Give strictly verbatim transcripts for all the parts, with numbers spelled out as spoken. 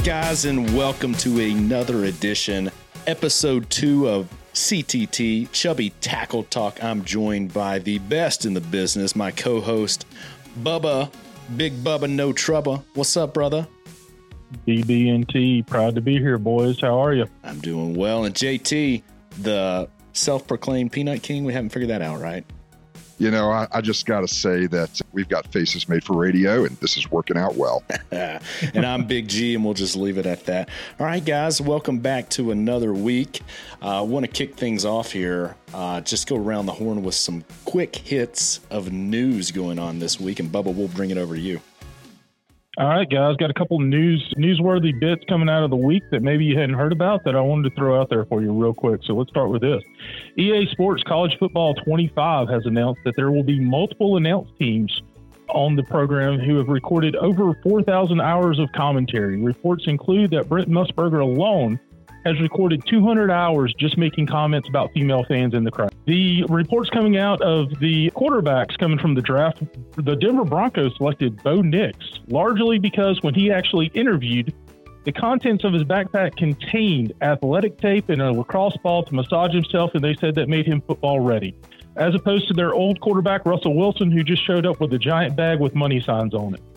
guys, and welcome to another edition, episode two of C T T, Chubby Tackle Talk. I'm joined by the best in the business, my co-host, Bubba, Big Bubba No Trouble. What's up, brother? B B N T, proud to be here, boys. How are you? I'm doing well. And J T, the self-proclaimed Peanut King, we haven't figured that out, right? You know, I, I just got to say that we've got faces made for radio, and this is working out well. And I'm Big G, and we'll just leave it at that. All right, guys, welcome back to another week. I uh, want to kick things off here. Uh, just go around the horn with some quick hits of news going on this week, and Bubba, we'll bring it over to you. All right, guys, got a couple news newsworthy bits coming out of the week that maybe you hadn't heard about that I wanted to throw out there for you real quick. So let's start with this. E A Sports College Football twenty-five has announced that there will be multiple announced teams on the program who have recorded over four thousand hours of commentary. Reports include that Brent Musburger alone has recorded two hundred hours just making comments about female fans in the crowd. The reports coming out of the quarterbacks coming from the draft, the Denver Broncos selected Bo Nix, largely because when he actually interviewed, the contents of his backpack contained athletic tape and a lacrosse ball to massage himself, and they said that made him football ready, as opposed to their old quarterback, Russell Wilson, who just showed up with a giant bag with money signs on it.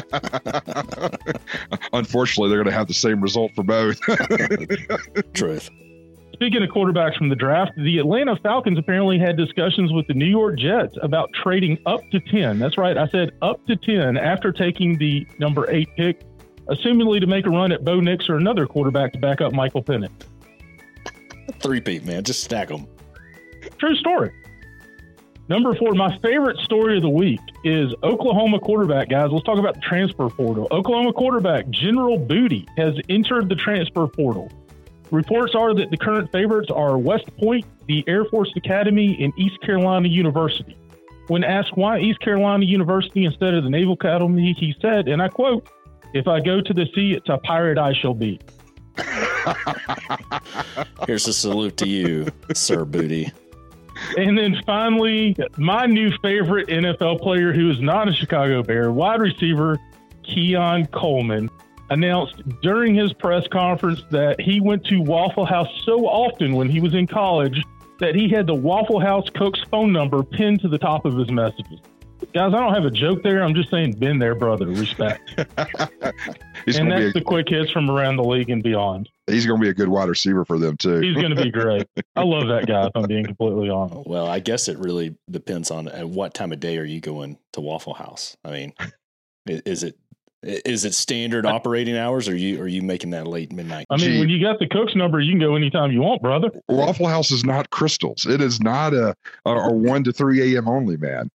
Unfortunately, they're going to have the same result for both. Truth. Speaking of quarterbacks from the draft, the Atlanta Falcons apparently had discussions with the New York Jets about trading up to ten. That's right. I said up to ten after taking the number eight pick, assumingly to make a run at Bo Nix or another quarterback to back up Michael Penix. Three-peat, man. Just stack them. True story. Number four, my favorite story of the week is Oklahoma quarterback, guys. Let's talk about the transfer portal. Oklahoma quarterback General Booty has entered the transfer portal. Reports are that the current favorites are West Point, the Air Force Academy, and East Carolina University. When asked why East Carolina University instead of the Naval Academy, he said, and I quote, "If I go to the sea, it's a pirate I shall be." Here's a salute to you, Sir Booty. And then finally, my new favorite N F L player who is not a Chicago Bear, wide receiver Keon Coleman, announced during his press conference that he went to Waffle House so often when he was in college that he had the Waffle House cook's phone number pinned to the top of his messages. Guys, I don't have a joke there. I'm just saying, been there, brother. Respect. And that's a, the quick hits from around the league and beyond. He's going to be a good wide receiver for them, too. He's going to be great. I love that guy, if I'm being completely honest. Well, I guess it really depends on at what time of day are you going to Waffle House. I mean, is it is it standard operating hours, or are you are you making that late midnight? I mean, Gee. when you got the cook's number, you can go anytime you want, brother. Waffle House is not Crystals. It is not a, a, a one to three a.m. only, man.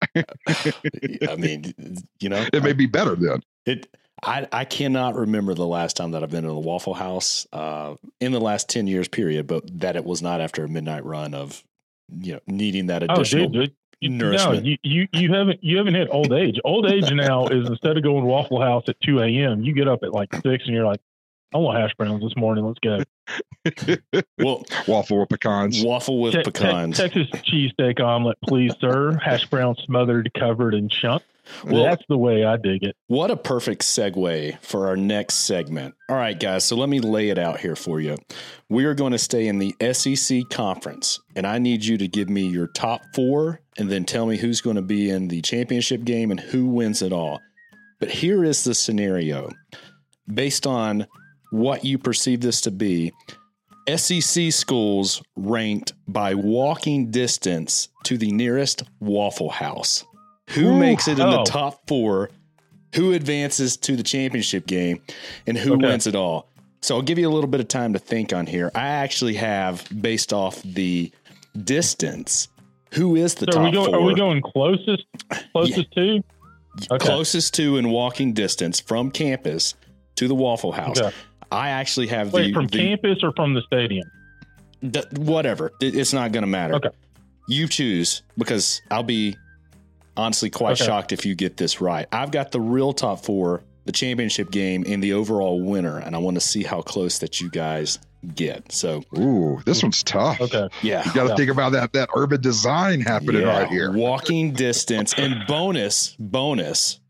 I mean, you know, it may be better then. It. I, I cannot remember the last time that I've been to a Waffle House uh, in the last ten years period, but that it was not after a midnight run of, you know, needing that additional oh, dude, you, nourishment. No, you, you, you haven't you haven't hit old age. Old age now is instead of going to Waffle House at two a.m., you get up at like six and you're like, I want hash browns this morning. Let's go. Well, waffle with pecans. Waffle with te- pecans. Te- Texas cheesesteak omelet, please, sir. Hash brown smothered, covered, and chunked. Well, that's the way I dig it. What a perfect segue for our next segment. All right, guys, so let me lay it out here for you. We are going to stay in the S E C conference, and I need you to give me your top four and then tell me who's going to be in the championship game and who wins it all. But here is the scenario. Based on what you perceive this to be, S E C schools ranked by walking distance to the nearest Waffle House. Who Ooh, makes it in oh. the top four, who advances to the championship game, and who okay. wins it all? So I'll give you a little bit of time to think on here. I actually have, based off the distance, who is the so top are we go, four? Are we going closest, closest yeah. to? Okay. Closest to in walking distance from campus to the Waffle House. Okay. I actually have Wait, the... from the, campus or from the stadium? The, whatever. It, it's not going to matter. Okay. You choose, because I'll be... honestly quite okay. shocked if you get this right. I've got the real top four, the championship game, and the overall winner, and I want to see how close that you guys get. So, ooh, this one's tough. Okay, yeah, you got to yeah. think about that that urban design happening yeah. right here. Walking distance and bonus, bonus.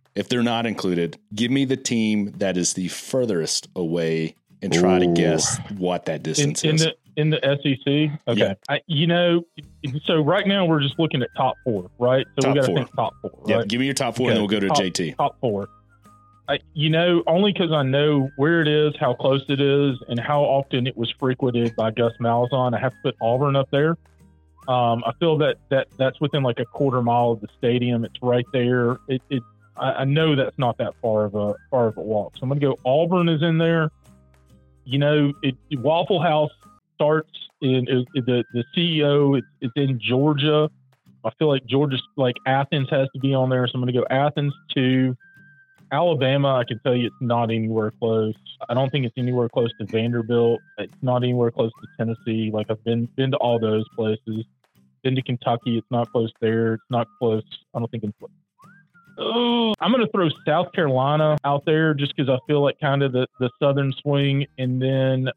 if they're not included, give me the team that is the furthest away and try Ooh. to guess what that distance in, in is. the in the S E C. Okay, Yeah. I, you know, so right now we're just looking at top four, right? So Top we got to four. think top four, Yeah, right? give me your top four, Okay, and then we'll go to top, J T. Top four. I, you know, only because I know where it is, how close it is, and how often it was frequented by Gus Malzahn. I have to put Auburn up there. Um, I feel that, that that's within like a quarter mile of the stadium. It's right there. It, it I, I know that's not that far of a far of a walk. So I'm going to go Auburn is in there. You know, it, Waffle House starts in, in the the C E O. It's, it's in Georgia. I feel like Georgia's like Athens has to be on there. So I'm going to go Athens two. Alabama, I can tell you it's not anywhere close. I don't think it's anywhere close to Vanderbilt. It's not anywhere close to Tennessee. Like I've been been to all those places. Been to Kentucky. It's not close there. It's not close. I don't think it's close. Oh, I'm going to throw South Carolina out there just because I feel like kind of the, the southern swing. And then,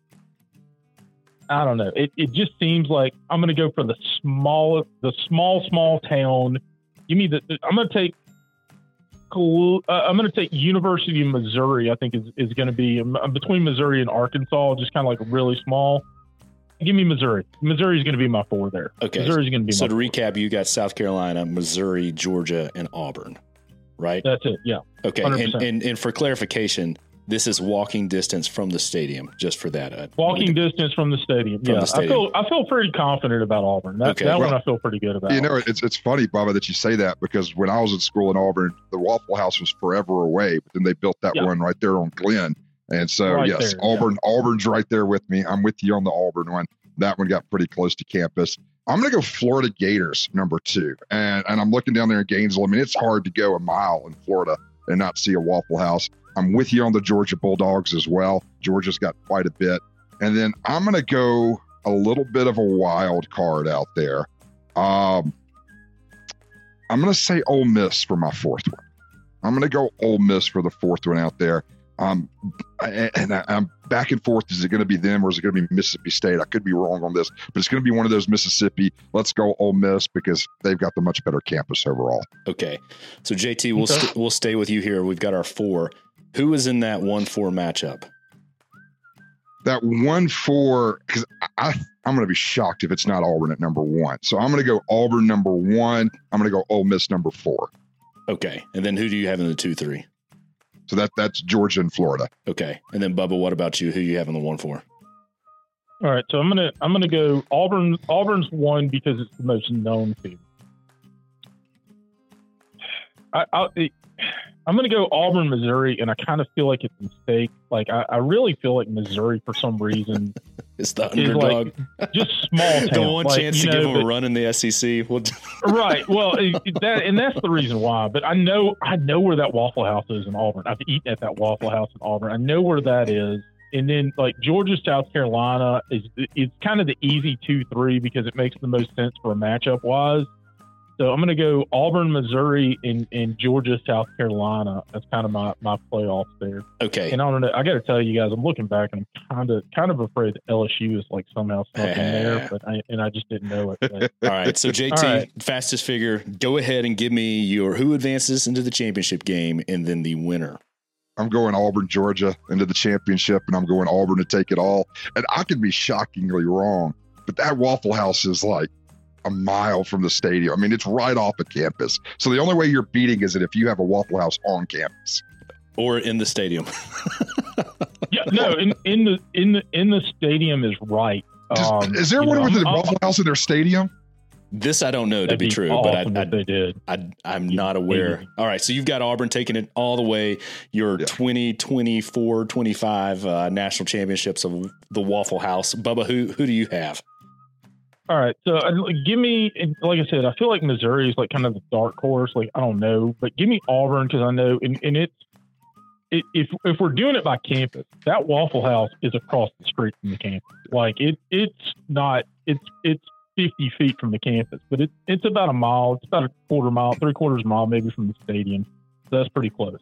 I don't know. It, it just seems like I'm going to go for the small, the small, small town. Give me the, I'm going to take Cool. Uh, I'm going to take University of Missouri. I think is, is going to be um, between Missouri and Arkansas, just kind of like really small. Give me Missouri. Missouri is going to be my four there. Okay. Missouri is going to be so my to four. recap, you got South Carolina, Missouri, Georgia, and Auburn, right? That's it. Yeah. Okay. one hundred And, percent. and and for clarification, this is walking distance from the stadium. Just for that, I Walking wanted to- distance from the stadium. From yeah. the stadium. I feel I feel pretty confident about Auburn. That, Okay. that Well, one I feel pretty good about. You know, it's it's funny, Bubba, that you say that because when I was in school in Auburn, the Waffle House was forever away, but then they built that Yeah. one right there on Glen. And so, Right yes, there, Auburn, Auburn's right there with me. I'm with you on the Auburn one. That one got pretty close to campus. I'm going to go Florida Gators, number two. And and I'm looking down there in Gainesville. I mean, it's hard to go a mile in Florida and not see a Waffle House. I'm with you on the Georgia Bulldogs as well. Georgia's got quite a bit. And then I'm going to go a little bit of a wild card out there. Um, I'm going to say Ole Miss for my fourth one. I'm going to go Ole Miss for the fourth one out there. Um, and I, I'm back and forth. Is it going to be them or is it going to be Mississippi State? I could be wrong on this, but it's going to be one of those Mississippi. Let's go Ole Miss because they've got the much better campus overall. Okay. So J T, we'll Okay. st- we'll stay with you here. We've got our four. Who is in that one four matchup? That one four, because I, I, I'm going to be shocked if it's not Auburn at number one. So I'm going to go Auburn number one. I'm going to go Ole Miss number four. Okay. And then who do you have in the two three? So that that's Georgia and Florida. Okay. And then Bubba, what about you? Who you have in the one four? All right, so I'm gonna I'm gonna go Auburn. Auburn's one because it's the most known team. I, I I'm gonna go Auburn, Missouri, and I kind of feel like it's a mistake. Like I, I really feel like Missouri for some reason It's the is underdog. like just small town. the one like, chance you to know, give them but- a run in the S E C. We'll right. Well, it, it- that and that's the reason why. But I know I know where that Waffle House is in Auburn. I've eaten at that Waffle House in Auburn. I know where that is. And then like Georgia, South Carolina is it's kind of the easy two three because it makes the most sense for a matchup wise. So I'm going to go Auburn, Missouri, and, and Georgia, South Carolina. That's kind of my, my playoffs there. okay. And I don't know. I got to tell you guys, I'm looking back and I'm kind of kind of afraid that L S U is like somehow stuck in there, but I, and I just didn't know it. But, All right. So J T, All right. fastest figure. Go ahead and give me your who advances into the championship game and then the winner. I'm going Auburn, Georgia into the championship, and I'm going Auburn to take it all. And I could be shockingly wrong, but that Waffle House is like a mile from the stadium. I mean, it's right off of campus. So the only way you're beating is that if you have a Waffle House on campus. Or in the stadium. yeah, no, in, in the in the in the stadium is right. Does, Um, is there you one know, with a I'm- Waffle House in their stadium? This I don't know to that'd be true, awesome but I, if they did. I, I, I'm You not aware. idiot. All right. So you've got Auburn taking it all the way. Your Yeah. twenty twenty-four twenty-five uh, national championships of the Waffle House. Bubba, who who do you have? All right, so uh, give me, and like I said, I feel like Missouri is like kind of the dark horse. Like I don't know, but give me Auburn because I know, and, and it's it, if if we're doing it by campus, that Waffle House is across the street from the campus. Like it it's not it's it's fifty feet from the campus, but it's it's about a mile. It's about a quarter mile, three quarters mile maybe from the stadium. So that's pretty close.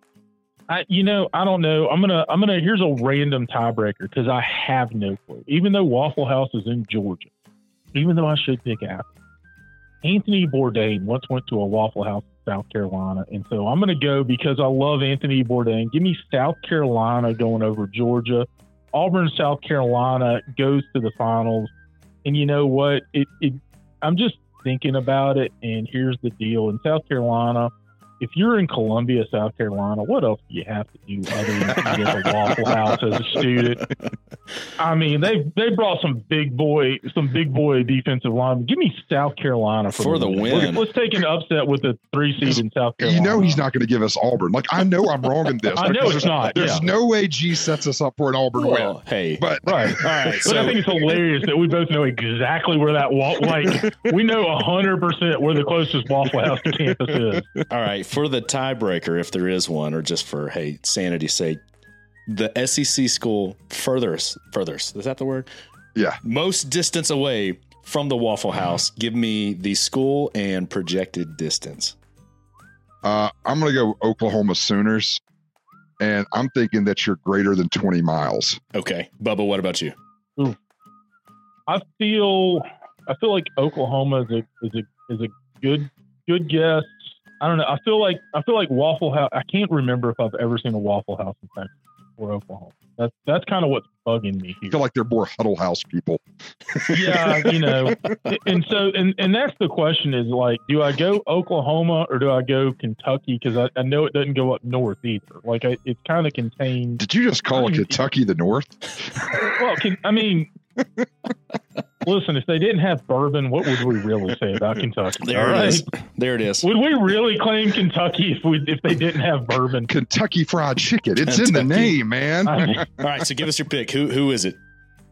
I, you know, I don't know. I'm gonna, I'm gonna. Here's a random tiebreaker because I have no clue. Even though Waffle House is in Georgia, even though I should pick Athens, Anthony Bourdain once went to a Waffle House South Carolina. And so I'm going to go because I love Anthony Bourdain. Give me South Carolina going over Georgia. Auburn, South Carolina goes to the finals. And you know what? It, it I'm just thinking about it, and here's the deal. In South Carolina, if you're in Columbia, South Carolina, what else do you have to do other than eat at the Waffle House as a student? I mean, they they brought some big boy, some big boy defensive linemen. Give me South Carolina for, for the win. win. Let's, let's take an upset with the three seed in South Carolina. You know he's not going to give us Auburn. Like, I know I'm wrong in this. I know it's not. There's yeah. no way G sets us up for an Auburn well, win. Hey, but right, all right. But So I think it's hilarious that we both know exactly where that wa- like we know a hundred percent where the closest Waffle House to campus is. All right, for the tiebreaker, if there is one, or just for hey sanity's sake, the S E C school furthest, furthest, is that the word? Yeah. Most distance away from the Waffle House. Give me the school and projected distance. Uh, I'm going to go Oklahoma Sooners, and I'm thinking that you're greater than twenty miles. Okay. Bubba, what about you? Ooh. I feel I feel like Oklahoma is a is a is a good good guess. I don't know. I feel like I feel like Waffle House. I can't remember if I've ever seen a Waffle House in Texas or Oklahoma. That's that's kind of what's bugging me here. I feel like they're more Huddle House people. Yeah, you know, and so and, and that's the question is like, do I go Oklahoma or do I go Kentucky? Because I, I know it doesn't go up north either. Like I, it's kind of contained. Did you just call I mean, Kentucky the North? Well, can, I mean, listen, if they didn't have bourbon, what would we really say about Kentucky? There All it right? is. There it is. Would we really claim Kentucky if we if they didn't have bourbon? Kentucky Fried Chicken. It's in the Kentucky. name, man. I mean, All right, so give us your pick. Who who is it?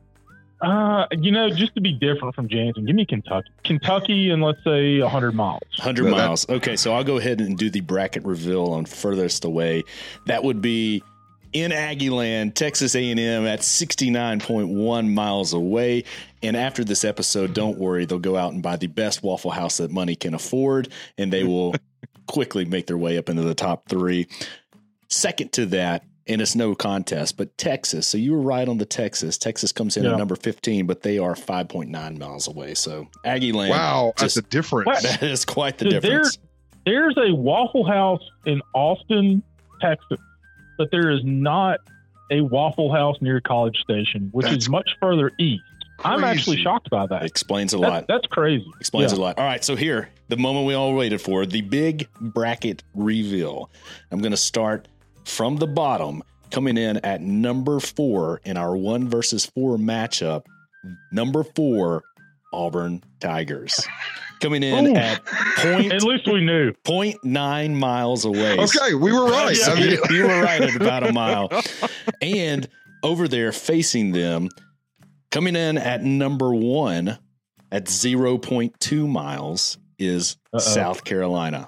uh, you know, just to be different from Jansen, give me Kentucky. Kentucky and let's say one hundred miles. one hundred Well, that- miles. Okay, so I'll go ahead and do the bracket reveal on furthest away. That would be in Aggieland, Texas A and M at sixty-nine point one miles away. And after this episode, don't worry, they'll go out and buy the best Waffle House that money can afford, and they will quickly make their way up into the top three. Second to that, and it's no contest, but Texas. So you were right on the Texas. Texas comes in Yeah. at number fifteen, but they are five point nine miles away. So Aggieland. Wow, that's just- a difference. What? That is quite the So difference. There's a Waffle House in Austin, Texas, but there is not a Waffle House near College Station, which That's is much further east. I'm crazy. actually shocked by that. Explains a That- lot. that's crazy. Explains Yeah. a lot. All right, so here, the moment we all waited for, the big bracket reveal. I'm going to start from the bottom, coming in at number four in our one versus four matchup. Number four, Auburn Tigers. Coming in Ooh. at point, At least we knew. point nine miles away. Okay, we were right. Yeah, I mean, you, you were right at about a mile. And over there facing them, coming in at number one at zero point two miles is Uh-oh. South Carolina.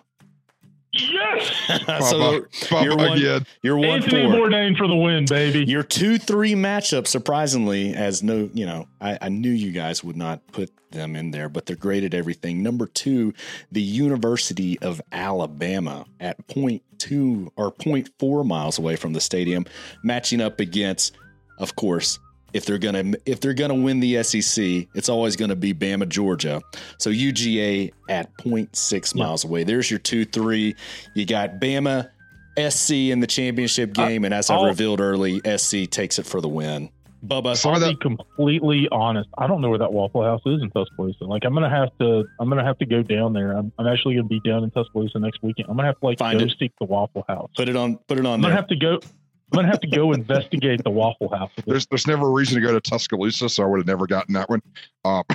Yes! so Bubba you're one, again. you're one Anthony four. Bourdain for the win, baby. Your two three matchup, surprisingly, as no, you know, I, I knew you guys would not put them in there, but they're great at everything. Number two, the University of Alabama at point two or point four miles away from the stadium, matching up against, of course, if they're gonna if they're gonna win the S E C, it's always gonna be Bama, Georgia. So U G A at point six Yeah. miles away. There's your two three. You got Bama, S C in the championship game, and as I I'll- revealed early, S C takes it for the win. Bubba, Some I'll of be that, completely honest. I don't know where that Waffle House is in Tuscaloosa. Like, I'm gonna have to. I'm gonna have to go down there. I'm, I'm actually gonna be down in Tuscaloosa next weekend. I'm gonna have to like Find go it. seek the Waffle House. put it on. Put it on I'm gonna there. have to go. I'm gonna have to go investigate the Waffle House. there's there's never a reason to go to Tuscaloosa, so I would have never gotten that one. Um,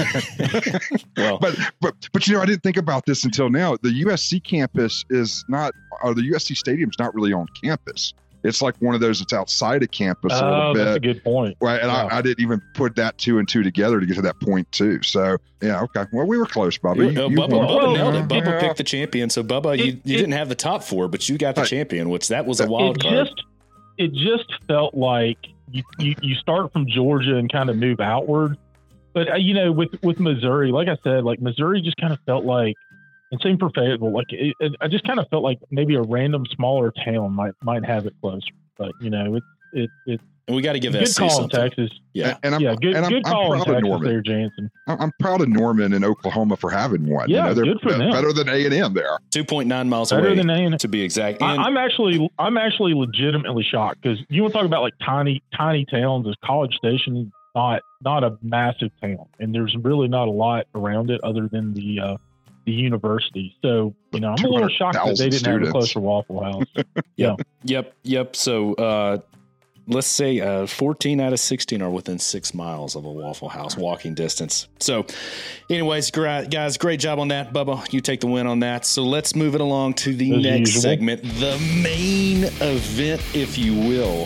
Well, but but but you know, I didn't think about this until now. The U S C campus is not, or the U S C stadium's not really on campus. It's like one of those that's outside of campus a Oh, little that's a bit. good point. Right, and Yeah. I, I didn't even put that two and two together to get to that point two. So yeah, okay. Well, we were close, Bubba. Uh, You, you Bubba, won. Bubba Well, nailed it. Yeah. Bubba picked the champion. So Bubba, you, It- you it- didn't have the top four, but you got the Right. champion, which that was a wild it card. just it just felt like you, you, you start from Georgia and kind of move outward. But uh, you know, with with Missouri, like I said, like Missouri just kind of felt like, and same for Fayetteville. Like it, it, I just kind of felt like maybe a random smaller town might might have it closer. But you know, it it it And we got to give good S C call something. in Texas. Yeah. And I'm, yeah, good, and I'm, good I'm call in proud of Texas Norman. there, Jansen. I'm proud of Norman in Oklahoma for having one. Yeah, you know, they're good for them. better than A and M there. two point nine miles Better away, than A and M. to be exact. I, And I'm actually, I'm actually legitimately shocked because you want to talk about like tiny, tiny towns. As College Station, not not a massive town, and there's really not a lot around it other than the uh, the university. So you know, I'm a little shocked that they didn't students. have a closer Waffle House. yep, yep, yep. So uh, let's say uh, fourteen out of sixteen are within six miles of a Waffle House walking distance. So, anyways, great, guys, great job on that, Bubba. You take the win on that. So let's move it along to the As next usual. segment, the main event, if you will.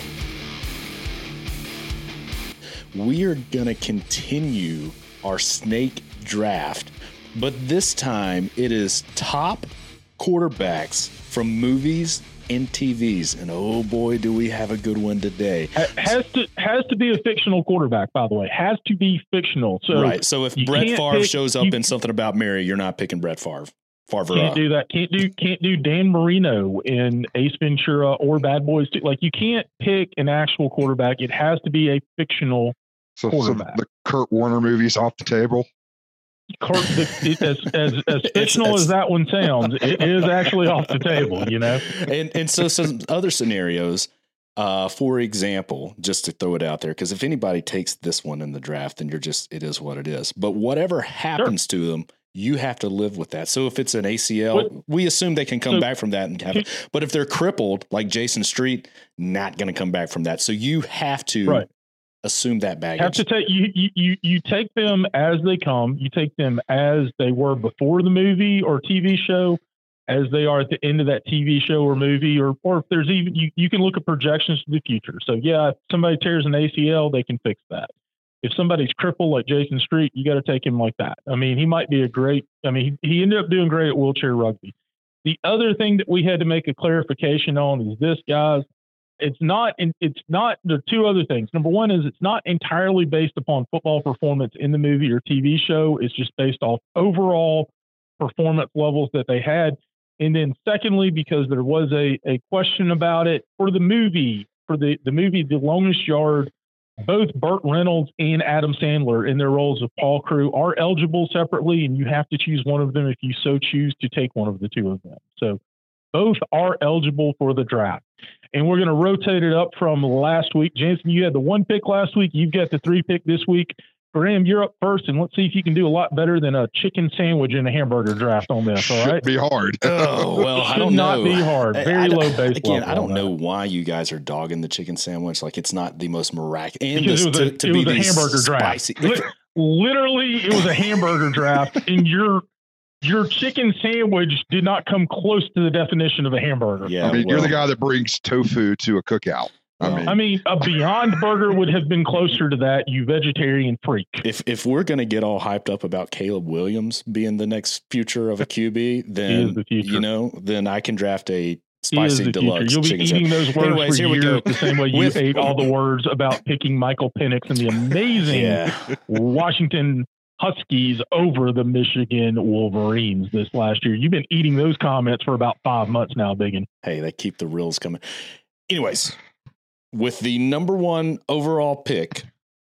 We are going to continue our snake draft, but this time it is top quarterbacks from movies and T Vs. And oh boy, do we have a good one today. Ha- Has to has to be a fictional quarterback, by the way. Has to be fictional. So Right. So if you Brett can't Favre pick- shows up you- in Something About Mary, you're not picking Brett Favre. Favre. Can't do that. Can't do can't do Dan Marino in Ace Ventura or Bad Boys two. Like you can't pick an actual quarterback. It has to be a fictional So, so quarterback. the Kurt Warner movies off the table. Kurt, the, it, as, as, as fictional it's- as that one sounds, it is actually off the table, you know? and and so some other scenarios, uh, for example, just to throw it out there, because if anybody takes this one in the draft, then you're just, it is what it is. But whatever happens to them, you have to live with that. So if it's an A C L, What? we assume they can come So- back from that and have it. But if they're crippled, like Jason Street, not going to come back from that. So you have to Right. assume that baggage. Have to take you, you you you take them as they come. You take them as they were before the movie or T V show, as they are at the end of that T V show or movie, or or if there's even you, you can look at projections to the future. So yeah, if somebody tears an A C L, they can fix that. If somebody's crippled like Jason Street, you got to take him like that. I mean, he might be a great. I mean, he, he ended up doing great at wheelchair rugby. The other thing that we had to make a clarification on is this, guys. It's not. It's not the two other things. Number one is it's not entirely based upon football performance in the movie or T V show. It's just based off overall performance levels that they had. And then secondly, because there was a, a question about it for the movie, for the, the movie The Longest Yard, both Burt Reynolds and Adam Sandler in their roles of Paul Crewe are eligible separately, and you have to choose one of them if you so choose to take one of the two of them. So both are eligible for the draft. And we're going to rotate it up from last week. Jansen, you had the one pick last week. You've got the three pick this week. Graham, you're up first, and let's see if you can do a lot better than a chicken sandwich in a hamburger draft on this, all Should right? be hard. Oh, well, I Should don't not know. be hard. I- Very I don't- low base Again, level I don't on know that. why you guys are dogging the chicken sandwich. Like it's not the most miraculous. And Because this, it was a, to, to it be was a these hamburger spicy, draft. Li- Literally, it was a hamburger draft, and your your chicken sandwich did not come close to the definition of a hamburger. Yeah, I mean, you're well, the guy that brings tofu to a cookout. I Well, mean, I mean, a Beyond Burger would have been closer to that, you vegetarian freak. If if we're gonna get all hyped up about Caleb Williams being the next future of a Q B, then the future. you know, then I can draft a He is spicy the deluxe future. You'll be chicken eating sandwich. those words Anyways, for here we years go. the same way you With- ate all the words about picking Michael Penix and the amazing Yeah, Washington Huskies over the Michigan Wolverines this last year. You've been eating those comments for about five months now, Biggin. hey, they keep the reels coming. Anyways, with the number one overall pick,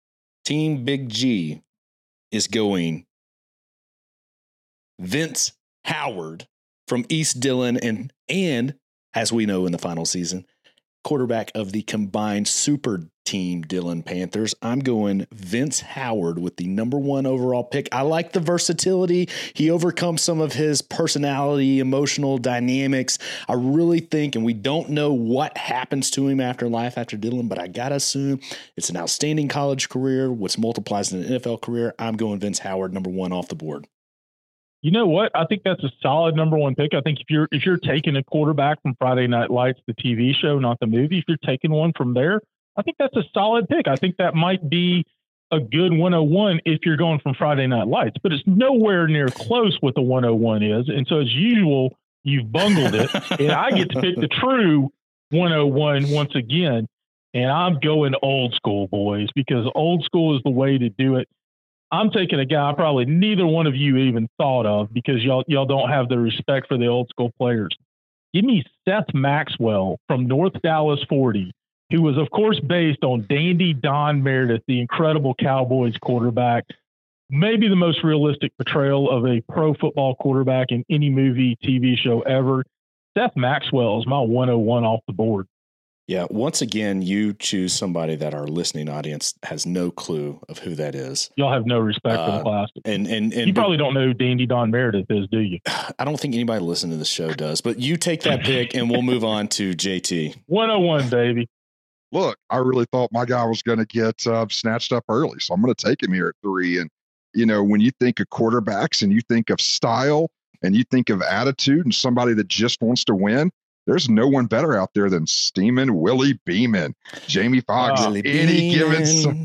Team Big G is going Vince Howard from East Dillon, and and as we know in the final season, quarterback of the combined super team Dillon Panthers. I'm going Vince Howard with the number one overall pick. I like the versatility. He overcomes some of his personality, emotional dynamics. I really think, and we don't know what happens to him after life after Dillon, but I got to assume it's an outstanding college career, which multiplies in an N F L career. I'm going Vince Howard, number one off the board. You know what? I think that's a solid number one pick. I think if you're if you're taking a quarterback from Friday Night Lights, the T V show, not the movie, if you're taking one from there, I think that's a solid pick. I think that might be a good one oh one if you're going from Friday Night Lights, but it's nowhere near close what the one oh one is. And so as usual, you've bungled it, and I get to pick the true one oh one once again. And I'm going old school, boys, because old school is the way to do it. I'm taking a guy probably neither one of you even thought of because y'all y'all don't have the respect for the old school players. Give me Seth Maxwell from North Dallas forty, who was, of course, based on Dandy Don Meredith, the incredible Cowboys quarterback. Maybe the most realistic portrayal of a pro football quarterback in any movie, T V show ever. Seth Maxwell is my one oh one off the board. Yeah, once again, you choose somebody that our listening audience has no clue of who that is. Y'all have no respect uh, for the classic. And, and, and you probably don't know who Dandy Don Meredith is, do you? I don't think anybody listening to the show does, but you take that pick and we'll move on to J T. one oh one, baby. Look, I really thought my guy was going to get uh, snatched up early, so I'm going to take him here at three. And, you know, when you think of quarterbacks and you think of style and you think of attitude and somebody that just wants to win, there's no one better out there than Steamin' Willie Beeman. Jamie Foxx, oh, any given.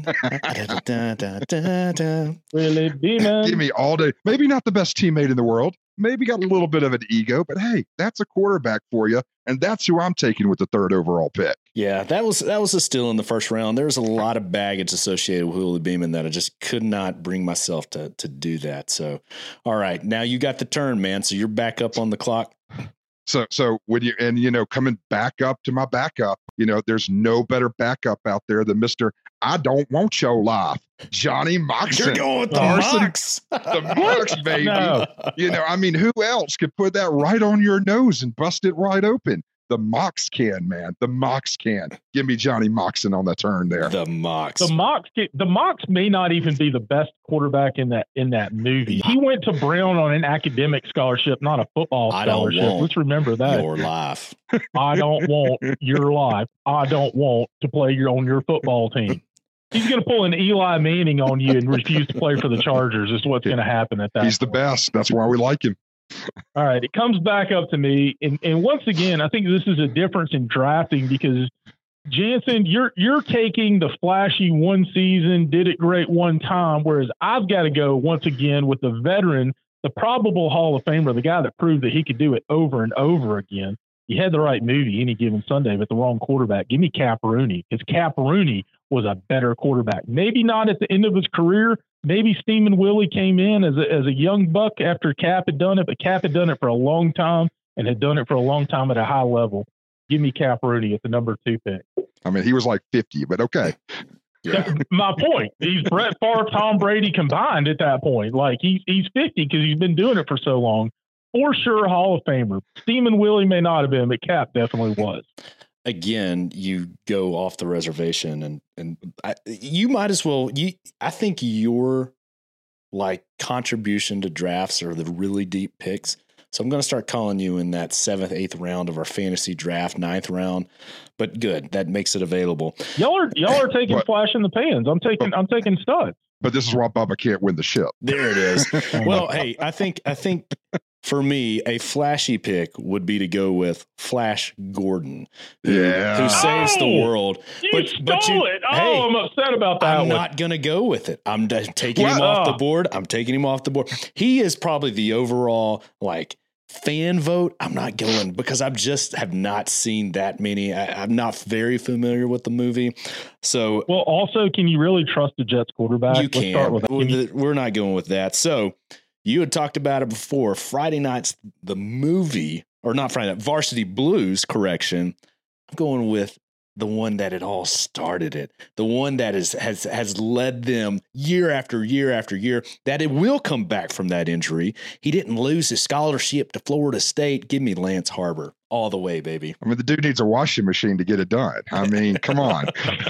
Willie Beeman. Give me all day. Maybe not the best teammate in the world. Maybe got a little bit of an ego, but hey, that's a quarterback for you. And that's who I'm taking with the third overall pick. Yeah, that was that was a steal in the first round. There's a lot of baggage associated with Willie Beeman that I just could not bring myself to to do that. So, all right, now you got the turn, man. So you're back up on the clock. So, so when you, and you know, coming back up to my backup, you know, there's no better backup out there than Mister I don't want your life, Johnny Moxon. You're going with the Carson, Mox. The Mox, baby. No. You know, I mean, who else could put that right on your nose and bust it right open? The Mox can, man. The Mox can. Give me Johnny Moxon on the turn there. The Mox. The Mox. The Mox may not even be the best quarterback in that in that movie. He went to Brown on an academic scholarship, not a football I don't scholarship. want Let's remember that. Your life. I don't want your life. I don't want to play your on your football team. He's going to pull an Eli Manning on you and refuse to play for the Chargers. Is what's going to happen at that. He's point. the best. That's why we like him. All right, it comes back up to me, and, and once again, I think this is a difference in drafting because Jansen, you're you're taking the flashy one season, did it great one time, whereas I've got to go once again with the veteran, the probable Hall of Famer, the guy that proved that he could do it over and over again. You had the right movie any given Sunday, but the wrong quarterback. Give me Cap Rooney, because Cap Rooney was a better quarterback. Maybe not at the end of his career. Maybe Steamin' Willie came in as a, as a young buck after Cap had done it, but Cap had done it for a long time and had done it for a long time at a high level. Give me Cap Rooney at the number two pick. I mean, he was like fifty, but okay. Yeah. My point. He's Brett Favre, Tom Brady combined at that point. Like he's he's fifty because he's been doing it for so long. For sure, Hall of Famer. Steamin' Willie may not have been, but Cap definitely was. Again, you go off the reservation and, and I, you might as well, you, I think your like contribution to drafts are the really deep picks. So I'm going to start calling you in that seventh, eighth round of our fantasy draft, ninth round, but good. That makes it available. Y'all are, y'all are taking but, flash in the pans. I'm taking, I'm taking studs. But this is why Bubba can't win the ship. There it is. Well, hey, I think, I think for me, a flashy pick would be to go with Flash Gordon, who, yeah. who saves oh, the world. You but, stole but you, it. Oh, hey, I'm upset about that I'm one. not going to go with it. I'm d- taking What? him off Oh. the board. I'm taking him off the board. He is probably the overall like fan vote. I'm not going because I've just have not seen that many. I, I'm not very familiar with the movie. So, Well, also, can you really trust the Jets quarterback? you Let's can't. start with that. Can you- We're not going with that. So you had talked about it before. Friday Night's the movie, or not Friday Night, Varsity Blues, correction. I'm going with the one that it all started it, the one that is, has has led them year after year after year, that it will come back from that injury. He didn't lose his scholarship to Florida State. Give me Lance Harbor all the way, baby. I mean, the dude needs a washing machine to get it done. I mean, come on.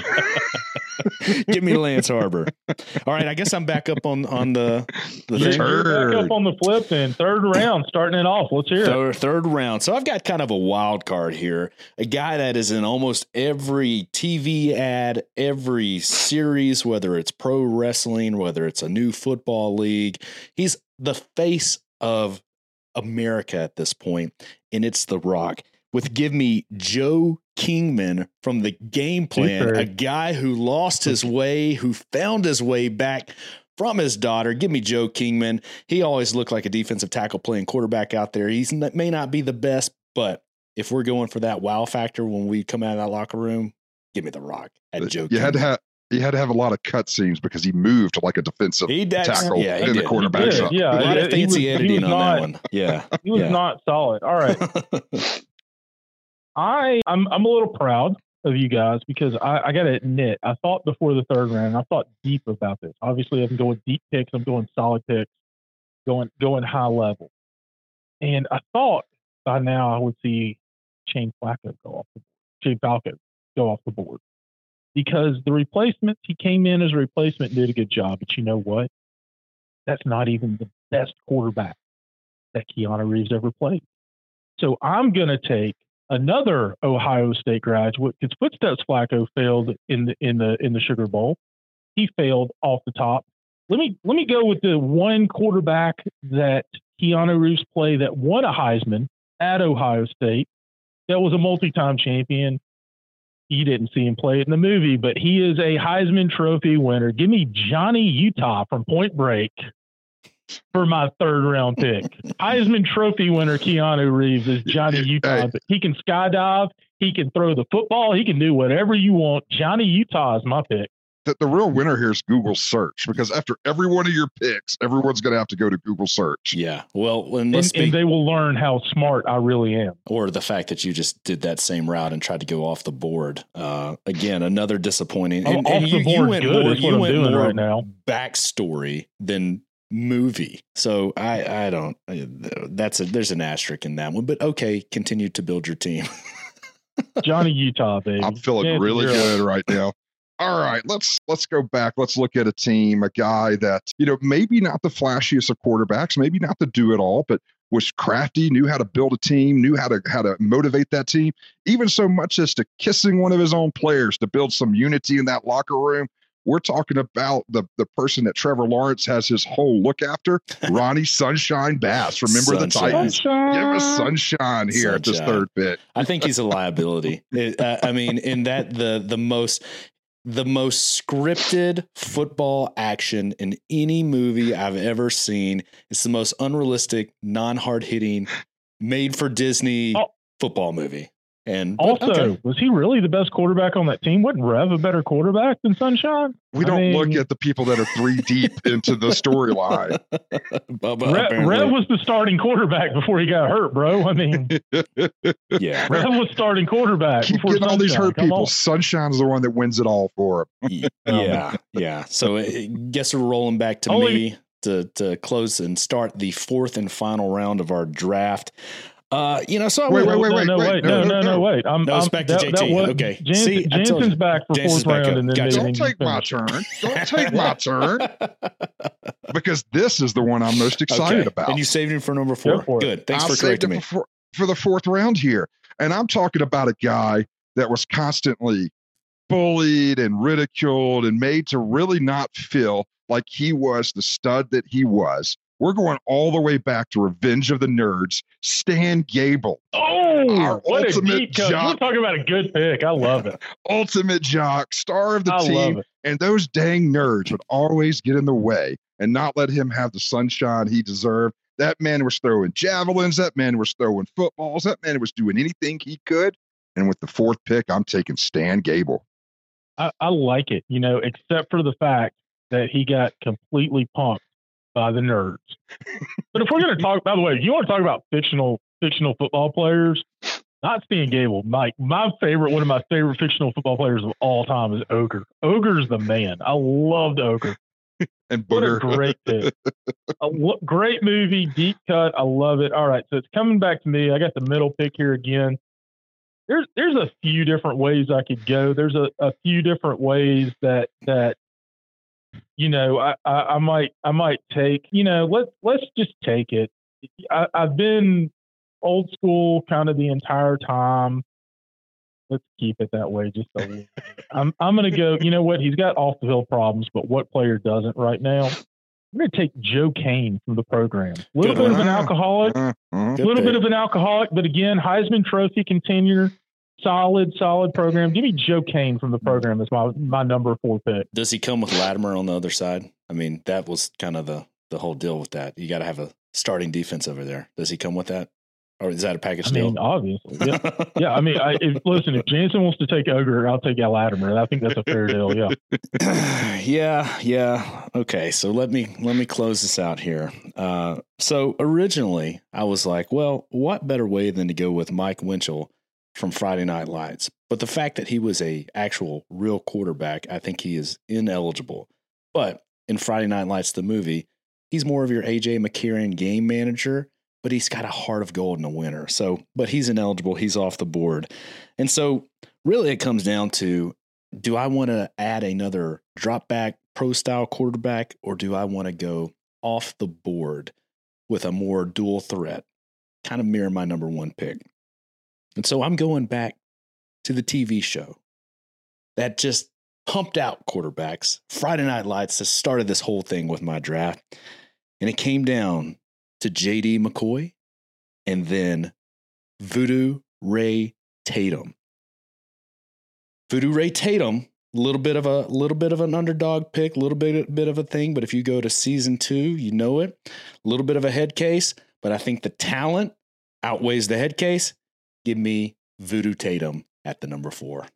Give me Lance Harbor. All right, I guess I'm back up on on the the You're, thing. you're back up on the flip and third round, starting it off. Let's hear it. Third, third round. So I've got kind of a wild card here. A guy that is in almost every T V ad, every series, whether it's pro wrestling, whether it's a new football league. He's the face of America at this point, and it's The Rock. With give me Joe Kingman from The Game Plan, Super. a guy who lost his way, who found his way back from his daughter. Give me Joe Kingman. He always looked like a defensive tackle playing quarterback out there. He may not be the best, but if we're going for that wow factor when we come out of that locker room, give me The Rock at Joe You Kingman. had to have you had to have a lot of cut scenes because he moved like a defensive He did. tackle Yeah, he in the did. quarterback's He did, up. yeah. a lot of he fancy was- he editing was on not- that one. Yeah. He was yeah. not solid. All right. I I'm I'm a little proud of you guys because I, I got to admit, I thought before the third round, I thought deep about this. Obviously, I'm going deep picks. I'm going solid picks, going going high level. And I thought by now I would see Shane Flacco go off the board, Shane Falco go off the board. Because the replacement, he came in as a replacement and did a good job. But you know what? That's not even the best quarterback that Keanu Reeves ever played. So I'm going to take another Ohio State graduate because Footsteps Flacco failed in the in the in the Sugar Bowl. He failed off the top. Let me let me go with the one quarterback that Keanu Reeves played that won a Heisman at Ohio State. That was a multi-time champion. You didn't see him play it in the movie, but he is a Heisman Trophy winner. Give me Johnny Utah from Point Break for my third round pick. Heisman Trophy winner Keanu Reeves is Johnny Utah. Hey. He can skydive. He can throw the football. He can do whatever you want. Johnny Utah is my pick. The, the real winner here is Google search, because after every one of your picks, everyone's going to have to go to Google search. Yeah. Well, when and, and they will learn how smart I really am. Or the fact that you just did that same route and tried to go off the board. Uh, again, another disappointing. And, and you, you went more, you went more right now. backstory than movie. So I, I don't, that's a, there's an asterisk in that one, but okay. Continue to build your team. Johnny Utah, baby. I'm feeling yeah, really good right now. All right, let's let's go back. Let's look at a team, a guy that, you know, maybe not the flashiest of quarterbacks, maybe not the do-it-all, but was crafty, knew how to build a team, knew how to how to motivate that team, even so much as to kissing one of his own players to build some unity in that locker room. We're talking about the the person that Trevor Lawrence has his whole look after, Ronnie Sunshine Bass. Remember sunshine. the Titans? Sunshine. Give us sunshine here sunshine. At this third pick. I think he's a liability. It, uh, I mean, in that the the most. The most scripted football action in any movie I've ever seen. It's the most unrealistic, non-hard hitting, made for Disney oh. football movie. And also, okay. was he really the best quarterback on that team? Wasn't Rev a better quarterback than Sunshine? We I don't mean, look at the people that are three deep into the storyline. Rev, Rev was the starting quarterback before he got hurt, bro. I mean, yeah, Rev was starting quarterback. Keep getting Sunshine. all these hurt Come people. On. Sunshine's the one that wins it all for him. yeah, yeah. So I guess we're rolling back to Only, me to to close and start the fourth and final round of our draft. Uh, you know, so I wait, wait, wait, wait, no, wait, no, no, no, no, wait. I'm, no, it's back to that, J T. Was, okay, Jan- see, Jansen's back for Jansen's fourth round, and then gotcha. Don't take my turn. Don't take my turn, because this is the one I'm most excited okay. about. And you saved him for number four. For Good. Thanks I for correcting me for, for the fourth round here, and I'm talking about a guy that was constantly bullied and ridiculed and made to really not feel like he was the stud that he was. We're going all the way back to Revenge of the Nerds, Stan Gable. Oh, our what ultimate a deep cut. Jock. You're talking about a good pick. I love it. Ultimate jock, star of the I team. And those dang nerds would always get in the way and not let him have the sunshine he deserved. That man was throwing javelins. That man was throwing footballs. That man was doing anything he could. And with the fourth pick, I'm taking Stan Gable. I, I like it, you know, except for the fact that he got completely punked by the nerds. But if we're going to talk, by the way, you want to talk about fictional fictional football players, not Stan Gable. Mike, my favorite, one of my favorite fictional football players of all time is Ogre. Ogre's the man. I loved Ogre. And what Booger. a great pick. A lo- great movie, deep cut. I love it. All right, so it's coming back to me. I got the middle pick here again. There's there's a few different ways I could go. There's a, a few different ways that that you know, I, I, I might, I might take, you know, let, let's just take it. I, I've been old school kind of the entire time. Let's keep it that way. Just a little bit. I'm, I'm going to go, you know what? He's got off the field problems, but what player doesn't right now? I'm going to take Joe Kane from the program. A little Good bit one. of an alcoholic, a little pick. bit of an alcoholic, but again, Heisman Trophy contender. Solid, solid program. Give me Joe Kane from the program as my, my number four pick. Does he come with Latimer on the other side? I mean, that was kind of the, the whole deal with that. You got to have a starting defense over there. Does he come with that? Or is that a package I deal? mean, obviously. Yeah. yeah I mean, I, if, listen, if Jansen wants to take Ogre, I'll take Latimer. I think that's a fair deal. Yeah. yeah. Yeah. Okay. So let me, let me close this out here. Uh, so originally I was like, well, what better way than to go with Mike Winchell from Friday Night Lights. But the fact that he was a actual real quarterback, I think he is ineligible. But in Friday Night Lights, the movie, he's more of your A J McCarron game manager, but he's got a heart of gold and a winner. So, but he's ineligible. He's off the board. And so really it comes down to, do I want to add another drop back pro style quarterback, or do I want to go off the board with a more dual threat, kind of mirror my number one pick? And so I'm going back to the T V show that just pumped out quarterbacks. Friday Night Lights that started this whole thing with my draft. And it came down to J D McCoy and then Voodoo Ray Tatum. Voodoo Ray Tatum, a little bit of a little bit of an underdog pick, a little bit, bit of a thing. But if you go to season two, you know it. A little bit of a head case, but I think the talent outweighs the head case. Give me Voodoo Tatum at the number four.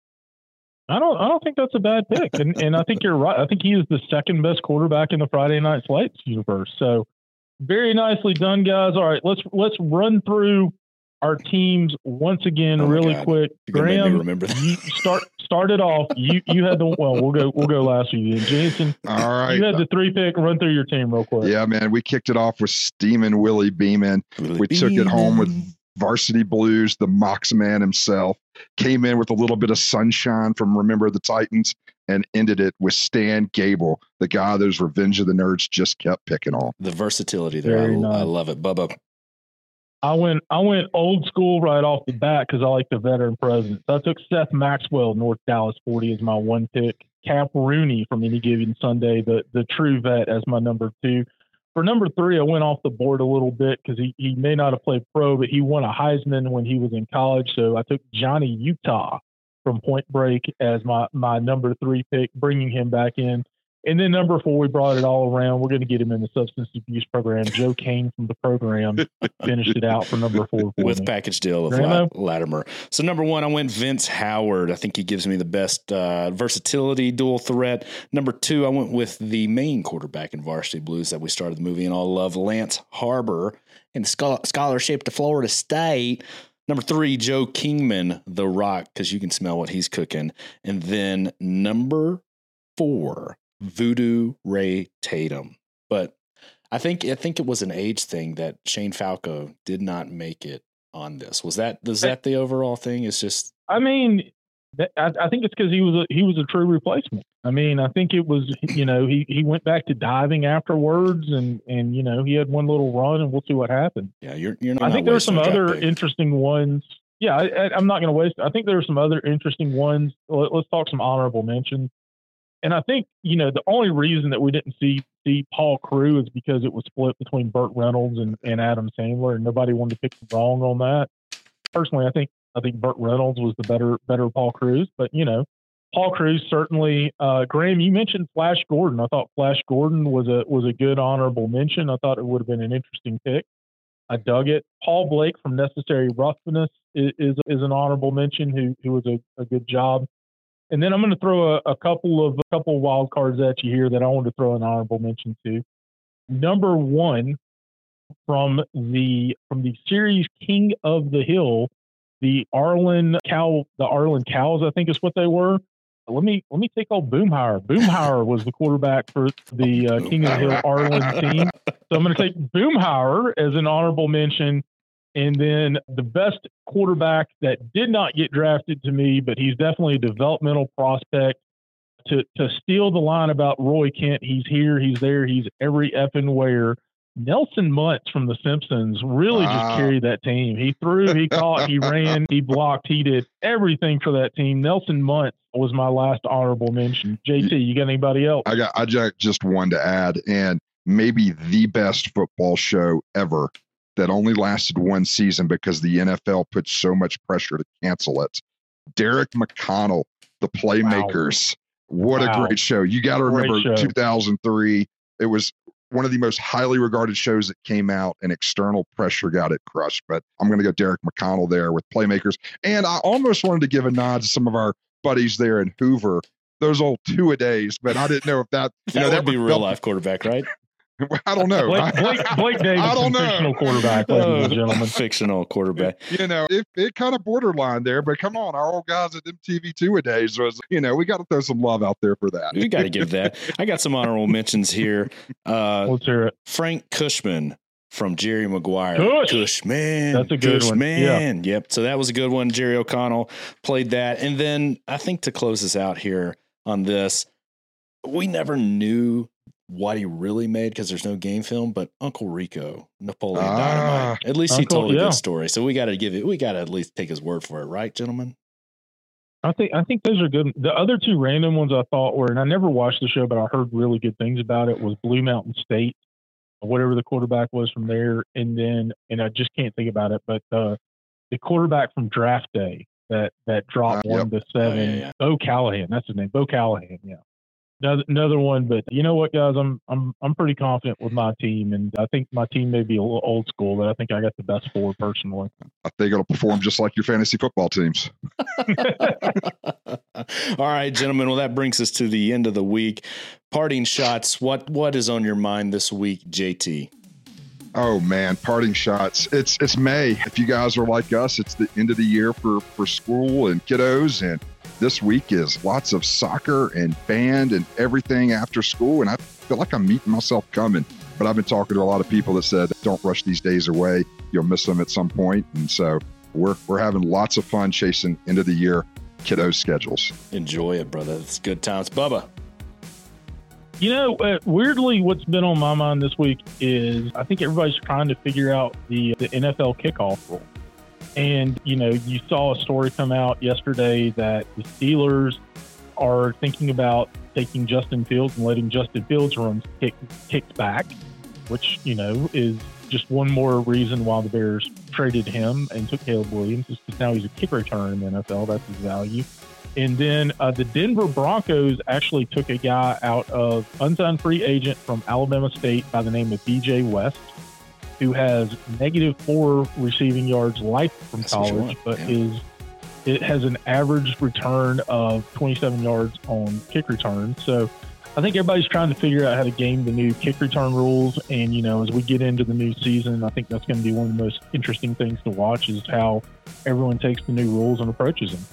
I don't I don't think that's a bad pick. And and I think you're right. I think he is the second best quarterback in the Friday Night Lights universe. So very nicely done, guys. All right, let's let's run through our teams once again, oh really God. quick. You're Graham, remember that. you start start it off. You you had the well, we'll go we'll go last week. Jason, all right. You had the three pick. Run through your team real quick. Yeah, man. We kicked it off with Steamin' Willie Beeman. Willie we took it home with Beeman. Varsity Blues, the Mox Man himself. Came in with a little bit of sunshine from Remember the Titans and ended it with Stan Gable, the guy those Revenge of the Nerds just kept picking on. The versatility there. I, Very nice. I love it. Bubba. I went I went old school right off the bat because I like the veteran presence. I took Seth Maxwell, North Dallas forty, as my one pick. Cap Rooney from Any Given Sunday, the the true vet, as my number two. For number three, I went off the board a little bit because he, he may not have played pro, but he won a Heisman when he was in college. So I took Johnny Utah from Point Break as my, my number three pick, bringing him back in. And then number four, we brought it all around. We're going to get him in the substance abuse program. Joe Kane from the program finished it out for number four. For With me. package deal of Grandma? Latimer. So number one, I went Vince Howard. I think he gives me the best uh, versatility, dual threat. Number two, I went with the main quarterback in Varsity Blues that we started the movie and all love, Lance Harbor, and scholarship to Florida State. Number three, Joe Kingman, The Rock, because you can smell what he's cooking. And then number four, Voodoo Ray Tatum. But I think I think it was an age thing that Shane Falco did not make it on this. Was that is that the overall thing? It's just I mean, I, I think it's because he was a he was a true replacement. I mean, I think it was, you know, he, he went back to diving afterwards, and and you know he had one little run, and we'll see what happened. Yeah, you're you're not. I think there are some other pick. interesting ones. Yeah, I, I, I'm not going to waste. I think there are some other interesting ones. Let, let's talk some honorable mentions. And I think, you know, the only reason that we didn't see see Paul Crewe is because it was split between Burt Reynolds and, and Adam Sandler, and nobody wanted to pick wrong on that. Personally, I think I think Burt Reynolds was the better better Paul Crewe, but you know, Paul Crewe certainly. Uh, Graham, you mentioned Flash Gordon. I thought Flash Gordon was a was a good honorable mention. I thought it would have been an interesting pick. I dug it. Paul Blake from Necessary Roughness is is, is an honorable mention who who was a, a good job. And then I'm going to throw a, a couple of a couple of wild cards at you here that I want to throw an honorable mention to. Number one, from the from the series King of the Hill, the Arlen Cow, the Arlen Cows, I think is what they were. Let me let me take old Boomhauer. Boomhauer was the quarterback for the uh, King of the Hill Arlen team. So I'm going to take Boomhauer as an honorable mention. And then the best quarterback that did not get drafted to me, but he's definitely a developmental prospect. To to steal the line about Roy Kent, he's here, he's there, he's every effing where. Nelson Muntz from The Simpsons really Wow. just carried that team. He threw, he caught, he ran, he blocked, he did everything for that team. Nelson Muntz was my last honorable mention. J T, you got anybody else? I got I got just one to add, and maybe the best football show ever that only lasted one season because the N F L put so much pressure to cancel it. Derek McConnell, The Playmakers. Wow. What Wow. a great show. You got to remember two thousand three. It was one of the most highly regarded shows that came out, and external pressure got it crushed. But I'm going to go Derek McConnell there with Playmakers. And I almost wanted to give a nod to some of our buddies there in Hoover, those old two-a-days, but I didn't know if that, you that know, would that be would real felt, life quarterback, right? I don't know. Blake, Blake, Blake Davis, I don't know. fictional quarterback, ladies and gentlemen. Fictional quarterback. You know, it, it kind of borderline there, but come on, our old guys at M T V two-a-days was, you know, we got to throw some love out there for that. We got to give that. I got some honorable mentions here. Uh, Let's hear it. Frank Cushman from Jerry Maguire. Cush. Cushman. That's a good Cushman. one. Yeah. Yep. So that was a good one. Jerry O'Connell played that. And then I think to close us out here on this, we never knew what he really made because there's no game film, but Uncle Rico, Napoleon Ah, Dynamite. At least Uncle, he told a yeah. good story. So we got to give it, we got to at least take his word for it, right, gentlemen? I think I think those are good. The other two random ones I thought were, and I never watched the show, but I heard really good things about it, was Blue Mountain State, whatever the quarterback was from there. And then, and I just can't think about it, but uh, the quarterback from Draft Day that, that dropped Uh, one to seven, Oh, yeah, yeah. Bo Callahan, that's his name, Bo Callahan, yeah. Another, another one, but you know what, guys, I'm I'm I'm pretty confident with my team, and I think my team may be a little old school, but I think I got the best four personally. I think it'll perform just like your fantasy football teams. All right, gentlemen. Well, that brings us to the end of the week. Parting shots. What what is on your mind this week, J T? Oh man, parting shots. It's it's May. If you guys are like us, it's the end of the year for for school and kiddos, and this week is lots of soccer and band and everything after school. And I feel like I'm meeting myself coming. But I've been talking to a lot of people that said, don't rush these days away. You'll miss them at some point. And so we're we're having lots of fun chasing end of the year kiddo schedules. Enjoy it, brother. It's good times. Bubba. You know, uh, weirdly, what's been on my mind this week is I think everybody's trying to figure out the, the N F L kickoff rule. And, you know, you saw a story come out yesterday that the Steelers are thinking about taking Justin Fields and letting Justin Fields run kick, kicked back, which, you know, is just one more reason why the Bears traded him and took Caleb Williams, is because now he's a kick returner in the N F L. That's his value. And then uh, the Denver Broncos actually took a guy out of unsigned free agent from Alabama State by the name of B J West, who has negative four receiving yards life from That's what you college, want, but yeah. is it has an average return of twenty-seven yards on kick return. So I think everybody's trying to figure out how to game the new kick return rules. And, you know, as we get into the new season, I think that's going to be one of the most interesting things to watch, is how everyone takes the new rules and approaches them.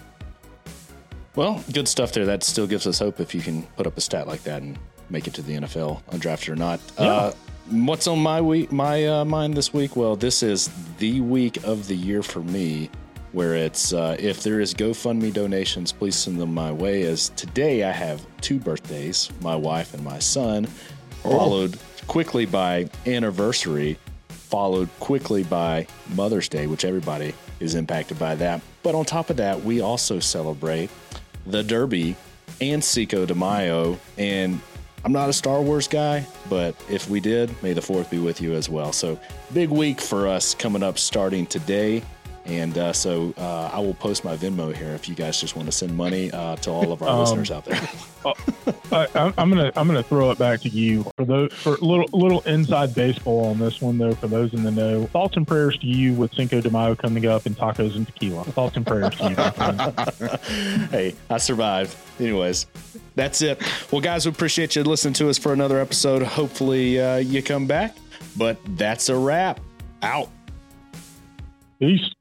Well, good stuff there. That still gives us hope if you can put up a stat like that and make it to the N F L, undrafted or not. Yeah. Uh, what's on my week, my uh, mind this week? Well, this is the week of the year for me, where it's uh, if there is GoFundMe donations, please send them my way. As today I have two birthdays, my wife and my son, followed quickly by anniversary, followed quickly by Mother's Day, which everybody is impacted by that. But on top of that, we also celebrate the Derby and Cinco de Mayo. And I'm not a Star Wars guy, but if we did, may the fourth be with you as well. So big week for us coming up starting today. And uh, so uh, I will post my Venmo here if you guys just want to send money uh, to all of our Um, listeners out there. I, I'm- I'm gonna I'm gonna throw it back to you for those for a little little inside baseball on this one though. For those in the know, thoughts and prayers to you with Cinco de Mayo coming up and tacos and tequila. Thoughts and prayers to you, my friend. Hey, I survived. Anyways, that's it. Well, guys, we appreciate you listening to us for another episode. Hopefully uh, you come back. But that's a wrap. Out. Peace.